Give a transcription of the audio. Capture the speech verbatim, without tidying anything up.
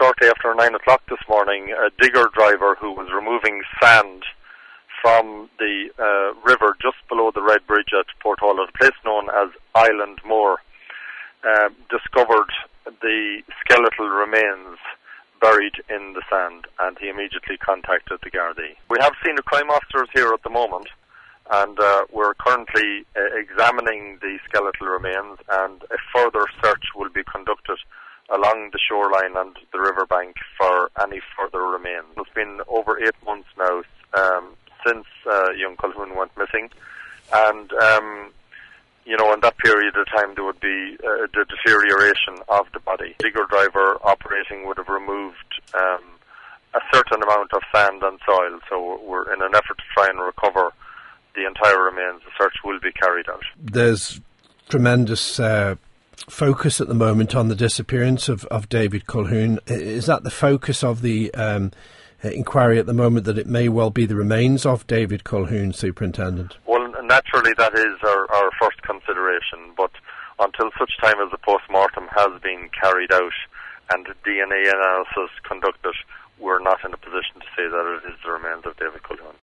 shortly after nine o'clock this morning, a digger driver who was removing sand from the uh, river just below the Red Bridge at Porthall, a place known as Island Moor, uh, discovered the skeletal remains buried in the sand, and he immediately contacted the Gardaí. We have senior crime officers here at the moment, and uh, we're currently uh, examining the skeletal remains, and a further search will be conducted along the shoreline and the riverbank for any further remains. It's been over eight months now um, since uh, young Colquhoun went missing, and um, you know, in that period of time there would be uh, the deterioration of the body. The digger driver operating would have removed um, a certain amount of sand and soil, so we're in an effort to try and recover the entire remains. The search will be carried out. There's tremendous uh, focus at the moment on the disappearance of, of David Colquhoun. Is that the focus of the um, inquiry at the moment, that it may well be the remains of David Colquhoun, Superintendent? Well, naturally that is our, our first consideration, but until such time as the post-mortem has been carried out and D N A analysis conducted, we're not in a position to say that it is the remains of David Colquhoun.